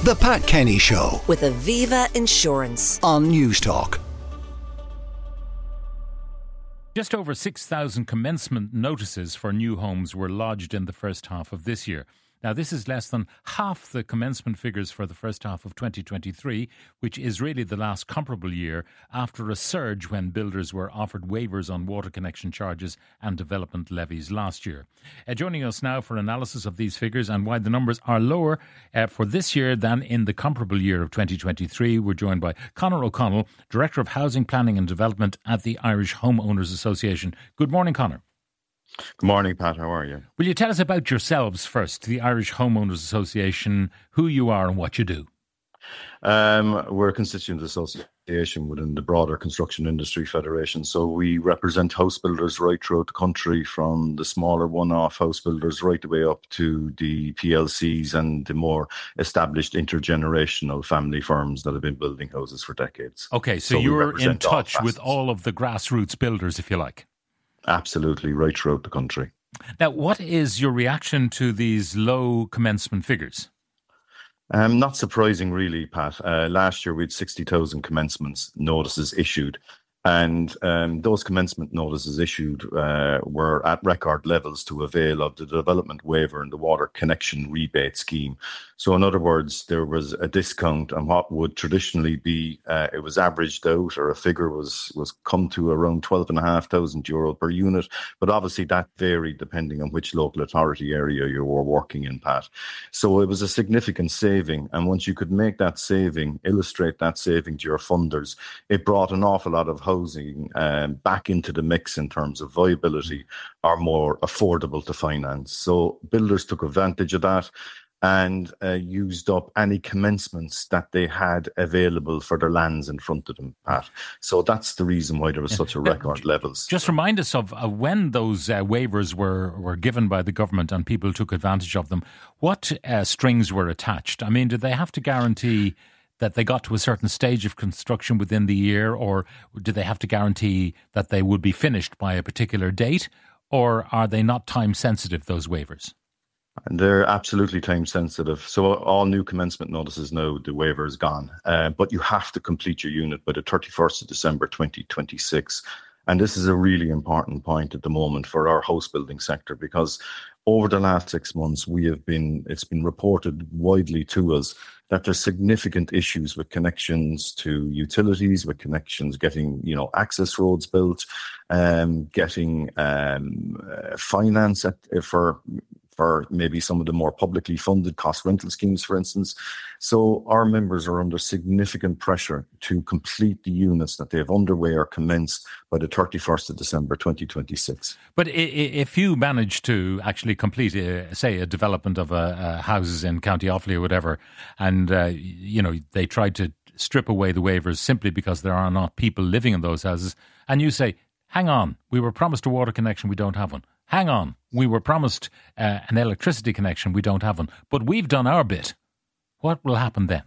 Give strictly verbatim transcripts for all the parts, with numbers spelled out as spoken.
The Pat Kenny Show with Aviva Insurance on Newstalk. Just over six thousand commencement notices for new homes were lodged in the first half of this year. Now, this is less than half the commencement figures for the first half of twenty twenty-three, which is really the last comparable year after a surge when builders were offered waivers on water connection charges and development levies last year. Uh, joining us now for analysis of these figures and why the numbers are lower uh, for this year than in the comparable year of twenty twenty-three, we're joined by Conor O'Connell, Director of Housing Planning and Development at the Irish Homeowners Association. Good morning, Conor. Good morning, Pat. How are you? Will you tell us about yourselves first, the Irish Homeowners Association, who you are and what you do? Um, we're a constituent association within the broader Construction Industry Federation. So we represent house builders right throughout the country, from the smaller one-off house builders right the way up to the P L Cs and the more established intergenerational family firms that have been building houses for decades. Okay, so, so you're in touch with all of the grassroots builders, if you like. Absolutely, right throughout the country. Now, what is your reaction to these low commencement figures? Um, not surprising, really, Pat. Uh, last year we had sixty thousand commencements notices issued, and um, those commencement notices issued uh, were at record levels to avail of the development waiver and the water connection rebate scheme. So in other words, there was a discount on what would traditionally be, uh, it was averaged out, or a figure was was come to around twelve and a half thousand euro per unit. But obviously that varied depending on which local authority area you were working in, Pat. So it was a significant saving. And once you could make that saving, illustrate that saving to your funders, it brought an awful lot of housing um, back into the mix in terms of viability or more affordable to finance. So builders took advantage of that and uh, used up any commencements that they had available for their lands in front of them, Pat. So that's the reason why there was such a record uh, levels. Just remind us of uh, when those uh, waivers were, were given by the government and people took advantage of them. What uh, strings were attached? I mean, did they have to guarantee that they got to a certain stage of construction within the year, or did they have to guarantee that they would be finished by a particular date, or are they not time sensitive, those waivers? And they're absolutely time sensitive. So all new commencement notices now, the waiver is gone. Uh, but you have to complete your unit by the thirty-first of December twenty twenty-six. And this is a really important point at the moment for our house building sector, because over the last six months, we have been, it's been reported widely to us that there's significant issues with connections to utilities, with connections getting, you know, access roads built, um, getting um, uh, finance at, for for maybe some of the more publicly funded cost rental schemes, for instance. So our members are under significant pressure to complete the units that they have underway or commenced by the thirty-first of December twenty twenty-six. But if you manage to actually complete, a, say, a development of a, a houses in County Offaly or whatever, and uh, you know they tried to strip away the waivers simply because there are not people living in those houses, and you say, hang on, we were promised a water connection, we don't have one. Hang on, we were promised uh, an electricity connection, we don't have one. But we've done our bit. What will happen then?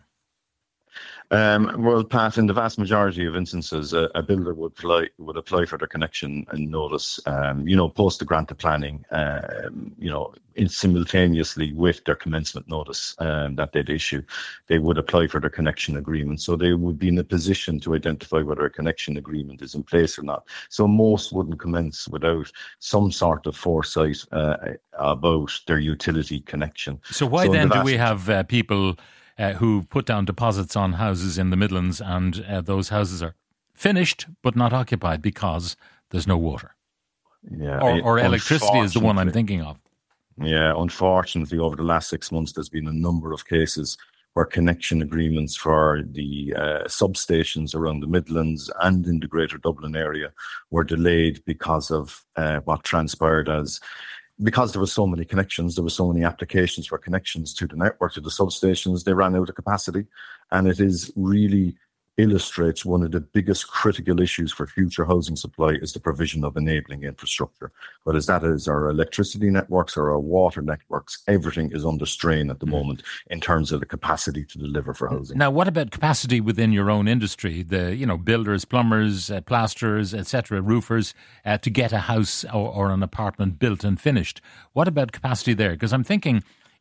Um, well, Pat, in the vast majority of instances, a, a builder would apply, would apply for their connection and notice, um, you know, post the grant of planning, um, you know, in simultaneously with their commencement notice um, that they'd issue. They would apply for their connection agreement. So they would be in a position to identify whether a connection agreement is in place or not. So most wouldn't commence without some sort of foresight uh, about their utility connection. So why so then the do we have uh, people Uh, who put down deposits on houses in the Midlands, and uh, those houses are finished but not occupied because there's no water? Yeah, or, or electricity is the one I'm thinking of. Yeah, unfortunately, over the last six months, there's been a number of cases where connection agreements for the uh, substations around the Midlands and in the Greater Dublin area were delayed because of uh, what transpired as Because there were so many connections, there were so many applications for connections to the network, to the substations, they ran out of capacity. And it is really illustrates one of the biggest critical issues for future housing supply is the provision of enabling infrastructure. Whether that is our electricity networks or our water networks, everything is under strain at the moment in terms of the capacity to deliver for housing. Now, what about capacity within your own industry? The, you know, builders, plumbers, uh, plasterers, et cetera, roofers, uh, to get a house or, or an apartment built and finished. What about capacity there? Because I'm thinking,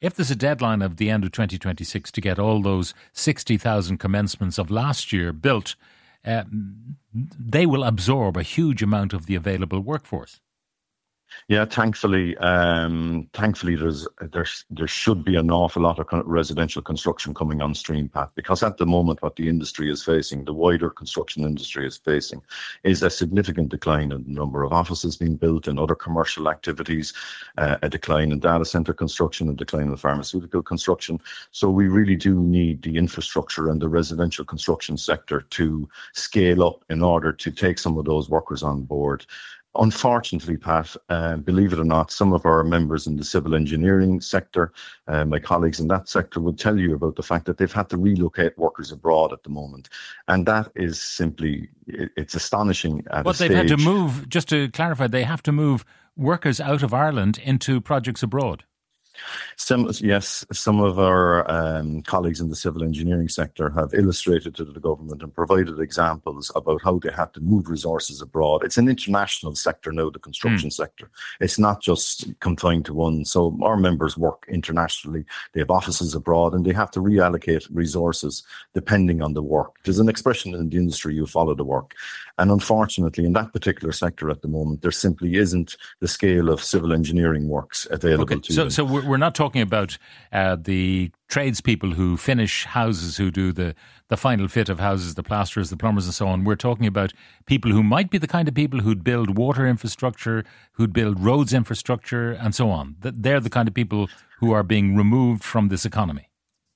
if there's a deadline of the end of twenty twenty-six to get all those sixty thousand commencements of last year built, uh, they will absorb a huge amount of the available workforce. Yeah, thankfully, um, thankfully, there's there's there should be an awful lot of residential construction coming on stream, Pat, because at the moment, what the industry is facing, the wider construction industry is facing, is a significant decline in the number of offices being built and other commercial activities, uh, a decline in data center construction, a decline in pharmaceutical construction. So we really do need the infrastructure and the residential construction sector to scale up in order to take some of those workers on board. Unfortunately, Pat, uh, believe it or not, some of our members in the civil engineering sector, uh, my colleagues in that sector would tell you about the fact that they've had to relocate workers abroad at the moment. And that is simply, it, it's astonishing at But a they've stage. had to move, just to clarify, they have to move workers out of Ireland into projects abroad. Some, yes, some of our um, colleagues in the civil engineering sector have illustrated to the government and provided examples about how they had to move resources abroad. It's an international sector now, the construction mm. sector. It's not just confined to one. So our members work internationally. They have offices abroad and they have to reallocate resources depending on the work. There's an expression in the industry, you follow the work. And unfortunately, in that particular sector at the moment, there simply isn't the scale of civil engineering works available okay, to so, them. So we're We're not talking about uh, the tradespeople who finish houses, who do the, the final fit of houses, the plasterers, the plumbers and so on. We're talking about people who might be the kind of people who'd build water infrastructure, who'd build roads infrastructure and so on. They're the kind of people who are being removed from this economy.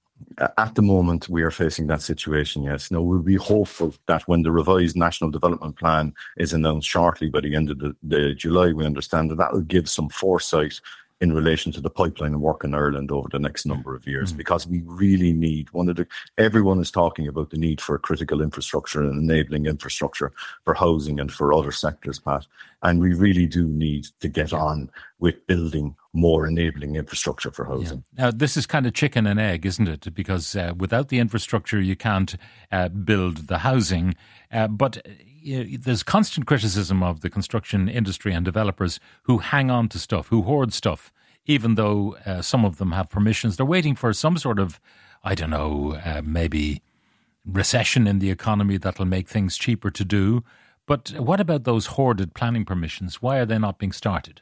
At the moment, we are facing that situation, yes. Now, we'll be hopeful that when the revised National Development Plan is announced shortly by the end of the, the July, we understand that that will give some foresight in relation to the pipeline of work in Ireland over the next number of years, mm-hmm. because we really need one of the, everyone is talking about the need for critical infrastructure and enabling infrastructure for housing and for other sectors, Pat. And we really do need to get yeah. on with building more enabling infrastructure for housing. Yeah. Now, this is kind of chicken and egg, isn't it? Because uh, without the infrastructure, you can't uh, build the housing. Uh, but uh, there's constant criticism of the construction industry and developers who hang on to stuff, who hoard stuff, even though uh, some of them have permissions. They're waiting for some sort of, I don't know, uh, maybe recession in the economy that'll make things cheaper to do. But what about those hoarded planning permissions? Why are they not being started?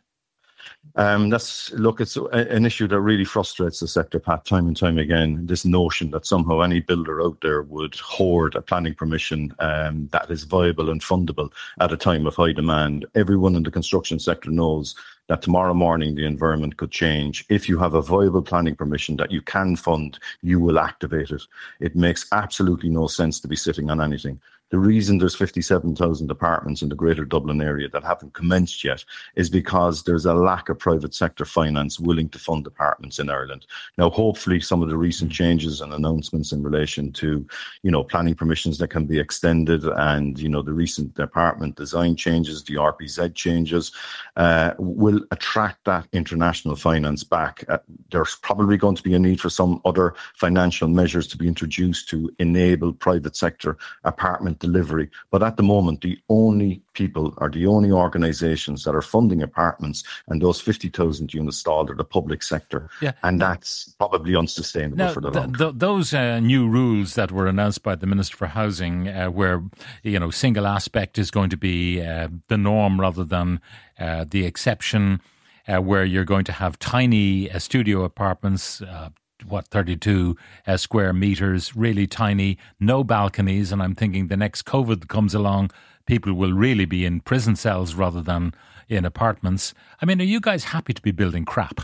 Um, that's look, it's a, an issue that really frustrates the sector, Pat, time and time again. This notion that somehow any builder out there would hoard a planning permission um, that is viable and fundable at a time of high demand. Everyone in the construction sector knows that tomorrow morning the environment could change. If you have a viable planning permission that you can fund, you will activate it. It makes absolutely no sense to be sitting on anything. The reason there's fifty-seven thousand apartments in the Greater Dublin area that haven't commenced yet is because there's a lack of private sector finance willing to fund apartments in Ireland. Now, hopefully, some of the recent changes and announcements in relation to, you know, planning permissions that can be extended and, you know, the recent apartment design changes, the R P Z changes, uh, will attract that international finance back. Uh, there's probably going to be a need for some other financial measures to be introduced to enable private sector apartment delivery. But at the moment, the only people or the only organisations that are funding apartments and those fifty thousand units stalled are the public sector. Yeah. And that's probably unsustainable now, for the long term. Th- th- those uh, new rules that were announced by the Minister for Housing, uh, where, you know, single aspect is going to be uh, the norm rather than uh, the exception, uh, where you're going to have tiny uh, studio apartments, uh, what, thirty-two uh, square meters, really tiny, no balconies. And I'm thinking the next COVID comes along, people will really be in prison cells rather than in apartments. I mean, are you guys happy to be building crap?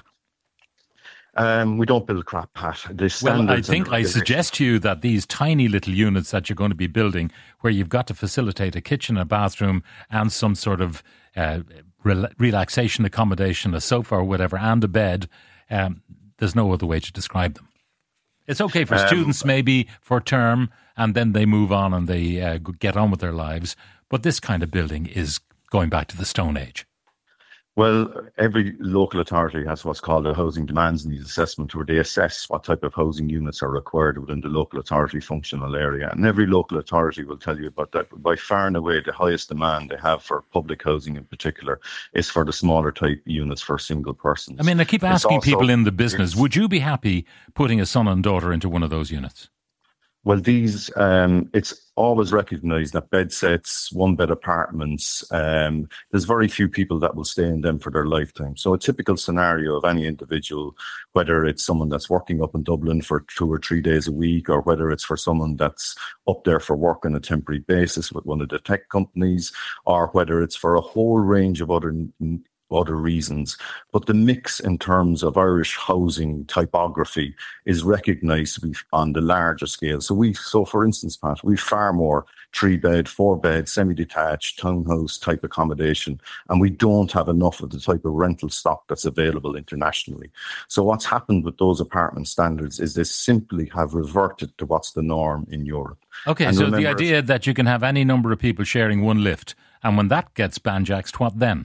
Um, we don't build crap, Pat. The well, I think I suggest to you that these tiny little units that you're going to be building, where you've got to facilitate a kitchen, a bathroom, and some sort of uh, re- relaxation accommodation, a sofa or whatever, and a bed, um, there's no other way to describe them. It's okay for um, students, maybe for term, and then they move on and they uh, get on with their lives. But this kind of building is going back to the Stone Age. Well, every local authority has what's called a housing demands needs assessment, where they assess what type of housing units are required within the local authority functional area. And every local authority will tell you about that. But by far and away, the highest demand they have for public housing in particular is for the smaller type units for single persons. I mean, I keep asking also, people in the business, would you be happy putting a son and daughter into one of those units? Well, these, um, it's always recognised that bed sets, one bed apartments, um, there's very few people that will stay in them for their lifetime. So a typical scenario of any individual, whether it's someone that's working up in Dublin for two or three days a week, or whether it's for someone that's up there for work on a temporary basis with one of the tech companies, or whether it's for a whole range of other other reasons. But the mix in terms of Irish housing typography is recognised on the larger scale. So we, so for instance, Pat, we far more three bed, four bed, semi-detached, townhouse type accommodation, and we don't have enough of the type of rental stock that's available internationally. So what's happened with those apartment standards is they simply have reverted to what's the norm in Europe. Okay, and so remember, the idea that you can have any number of people sharing one lift, and when that gets banjaxed, what then?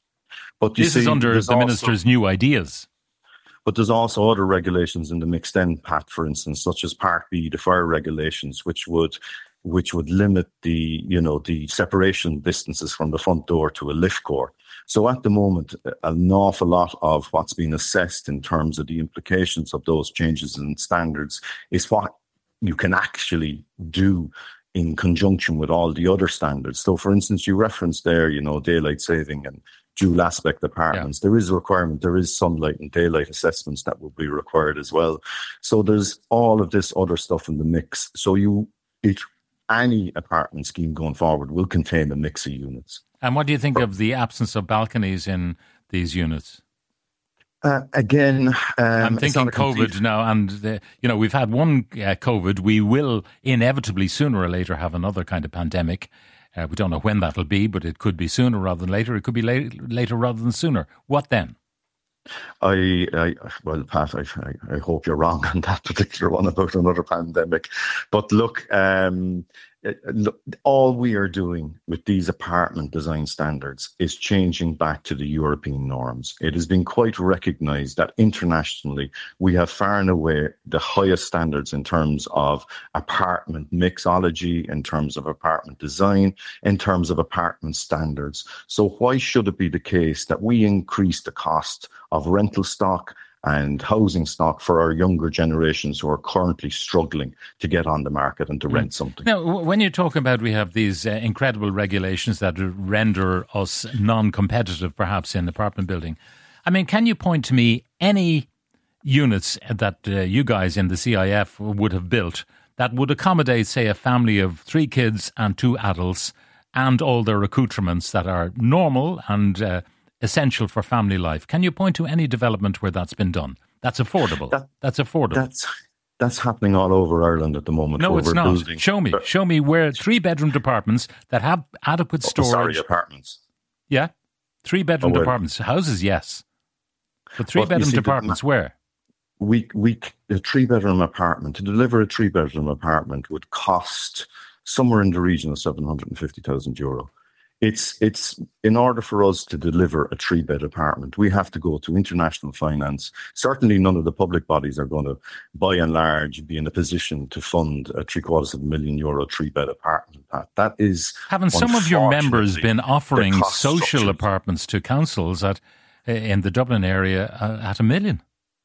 But you this see, is under the also, Minister's new ideas. But there's also other regulations in the mix then, Pat, for instance, such as Part B, the fire regulations, which would which would limit the, you know, the separation distances from the front door to a lift core. So at the moment, an awful lot of what's been assessed in terms of the implications of those changes in standards is what you can actually do in conjunction with all the other standards. So, for instance, you referenced there, you know, daylight saving and dual aspect apartments. Yeah. There is a requirement. There is sunlight and daylight assessments that will be required as well. So there's all of this other stuff in the mix. So you, it, any apartment scheme going forward will contain a mix of units. And what do you think of the absence of balconies in these units? Uh, again, um, I'm thinking COVID complete... now, and the, you know, we've had one uh, COVID. We will inevitably sooner or later have another kind of pandemic. Uh, we don't know when that'll be, but it could be sooner rather than later. It could be la- later rather than sooner. What then? I, I well, Pat, I, I, I hope you're wrong on that particular one about another pandemic. But look, um, look, all we are doing with these apartment design standards is changing back to the European norms. It has been quite recognised that internationally we have far and away the highest standards in terms of apartment mixology, in terms of apartment design, in terms of apartment standards. So why should it be the case that we increase the cost of rental stock and housing stock for our younger generations who are currently struggling to get on the market and to mm. rent something? Now, when you talk about we have these uh, incredible regulations that render us non-competitive perhaps in apartment building, I mean, can you point to me any units that uh, you guys in the C I F would have built that would accommodate, say, a family of three kids and two adults and all their accoutrements that are normal and uh, essential for family life? Can you point to any development where that's been done? That's affordable. That, that's affordable. That's that's happening all over Ireland at the moment. No, it's not. Building. Show me. Show me where three-bedroom apartments that have adequate storage. Oh, sorry, apartments. Yeah, three-bedroom oh, apartments. Houses, yes, but three-bedroom apartments. Where? We we a three-bedroom apartment to deliver a three-bedroom apartment would cost somewhere in the region of seven hundred and fifty thousand euro. It's it's in order for us to deliver a three-bed apartment, we have to go to international finance. Certainly none of the public bodies are going to, by and large, be in a position to fund a three-quarters of a million euro three-bed apartment. That is... Haven't some of your members been offering social apartments to councils at in the Dublin area uh, at a million?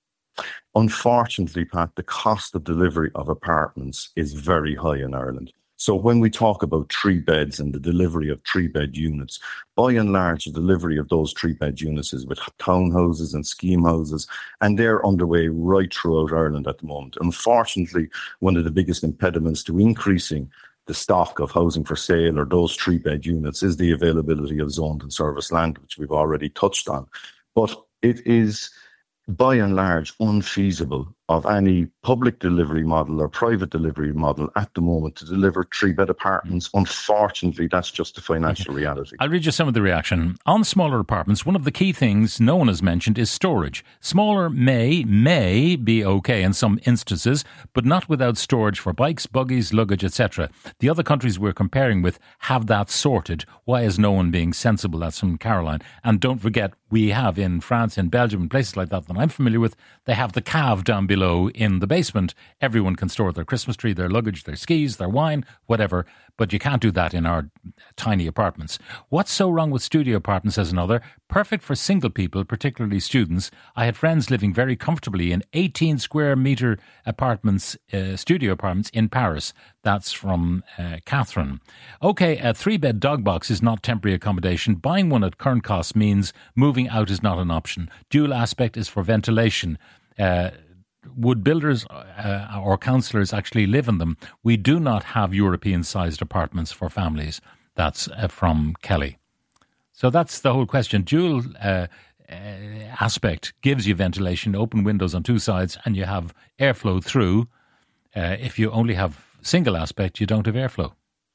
Unfortunately, Pat, the cost of delivery of apartments is very high in Ireland. So when we talk about three beds and the delivery of three bed units, by and large, the delivery of those three bed units is with townhouses and scheme houses, and they're underway right throughout Ireland at the moment. Unfortunately, one of the biggest impediments to increasing the stock of housing for sale or those three bed units is the availability of zoned and serviced land, which we've already touched on. But it is by and large unfeasible of any public delivery model or private delivery model at the moment to deliver three-bed apartments. Unfortunately, that's just a financial okay. reality. I'll read you some of the reaction. On smaller apartments, one of the key things no one has mentioned is storage. Smaller may, may be okay in some instances, but not without storage for bikes, buggies, luggage, et cetera. The other countries we're comparing with have that sorted. Why is no one being sensible? That's from Caroline. And don't forget, we have in France, in Belgium, and places like that that I'm familiar with, they have the cave down below in the basement. Everyone can store their Christmas tree, their luggage, their skis, their wine, whatever, but you can't do that in our tiny apartments. What's so wrong with studio apartments, says another? Perfect for single people, particularly students. I had friends living very comfortably in eighteen square metre apartments, uh, studio apartments in Paris. That's from uh, Catherine. OK, a three-bed dog box is not temporary accommodation. Buying one at current cost means moving out is not an option. Dual aspect is for ventilation. Uh, would builders uh, or councillors actually live in them? We do not have European-sized apartments for families. That's uh, from Kelly. So that's the whole question. Dual uh, uh, aspect gives you ventilation, open windows on two sides, and you have airflow through. Uh, if you only have single aspect, you don't have airflow.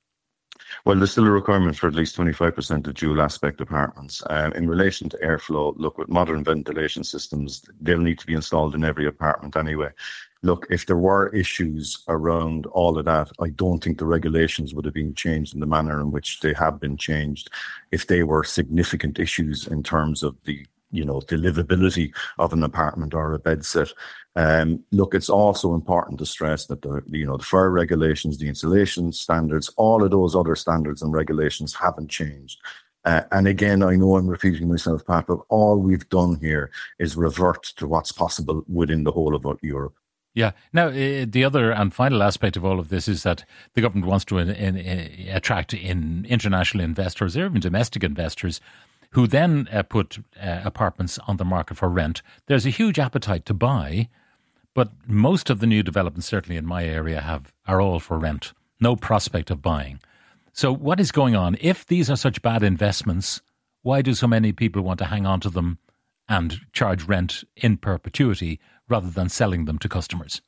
Well, there's still a requirement for at least twenty-five percent of dual aspect apartments. Um, in relation to airflow, look, with modern ventilation systems, they'll need to be installed in every apartment anyway. Look, if there were issues around all of that, I don't think the regulations would have been changed in the manner in which they have been changed. If they were significant issues in terms of the, you know, the livability of an apartment or a bed set. Um, look, it's also important to stress that the, you know, the fire regulations, the insulation standards, all of those other standards and regulations haven't changed. Uh, and again, I know I'm repeating myself, Pat, but all we've done here is revert to what's possible within the whole of Europe. Yeah. Now, uh, the other and final aspect of all of this is that the government wants to in, in, in, attract in international investors, or even domestic investors, who then uh, put uh, apartments on the market for rent. There's a huge appetite to buy, but most of the new developments, certainly in my area, have are all for rent. No prospect of buying. So what is going on? If these are such bad investments, why do so many people want to hang on to them and charge rent in perpetuity rather than selling them to customers?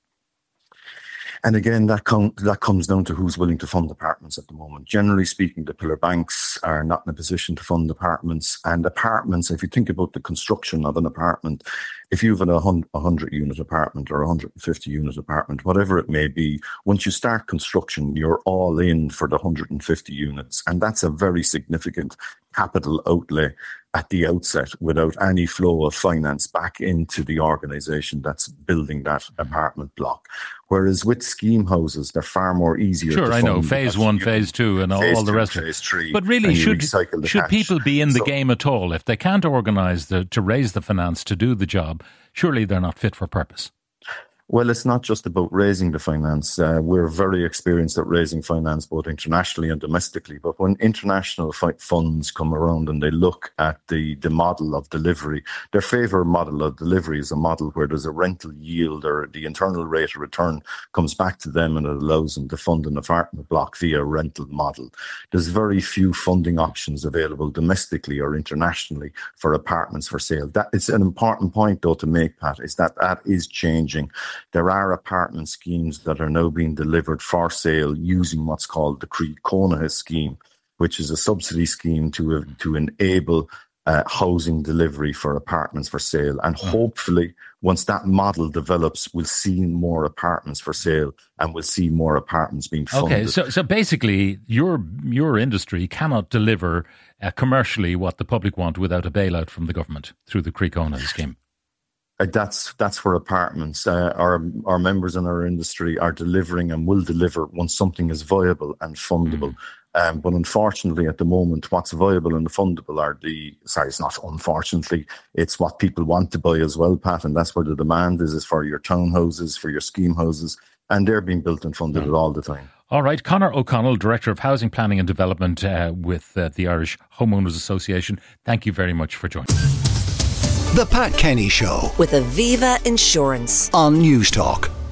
And again, that, com- that comes down to who's willing to fund apartments at the moment. Generally speaking, the pillar banks are not in a position to fund apartments. And apartments, if you think about the construction of an apartment, if you have a one hundred unit apartment or a one hundred fifty unit apartment, whatever it may be, once you start construction, you're all in for the one hundred fifty units. And that's a very significant capital outlay at the outset without any flow of finance back into the organisation that's building that apartment block. Whereas with scheme houses, they're far more easier sure, to I fund. know, phase one, phase two, and all, all the rest of it. But really, should should people be in the so, game at all? If they can't organise the, to raise the finance to do the job, surely they're not fit for purpose. Well, it's not just about raising the finance. Uh, we're very experienced at raising finance both internationally and domestically. But when international fi- funds come around and they look at the, the model of delivery, their favourite model of delivery is a model where there's a rental yield or the internal rate of return comes back to them and it allows them to fund an apartment block via a rental model. There's very few funding options available domestically or internationally for apartments for sale. That is an important point, though, to make, Pat, is that that is changing. There are apartment schemes that are now being delivered for sale using what's called the Creed Conaha scheme, which is a subsidy scheme to uh, to enable uh, housing delivery for apartments for sale. And mm. hopefully, once that model develops, we'll see more apartments for sale and we'll see more apartments being funded. Okay, so so basically, your your industry cannot deliver uh, commercially what the public want without a bailout from the government through the Creed Conaha scheme. Uh, that's that's for apartments. Uh, our our members in our industry are delivering and will deliver once something is viable and fundable. Mm. Um, but unfortunately, at the moment, what's viable and fundable are the sorry, it's not unfortunately, it's what people want to buy as well, Pat, and that's where the demand is, is for your townhouses, for your scheme houses, and they're being built and funded mm. all the time. All right, Conor O'Connell, Director of Housing Planning and Development uh, with uh, the Irish Homeowners Association. Thank you very much for joining. The Pat Kenny Show with Aviva Insurance on News Talk.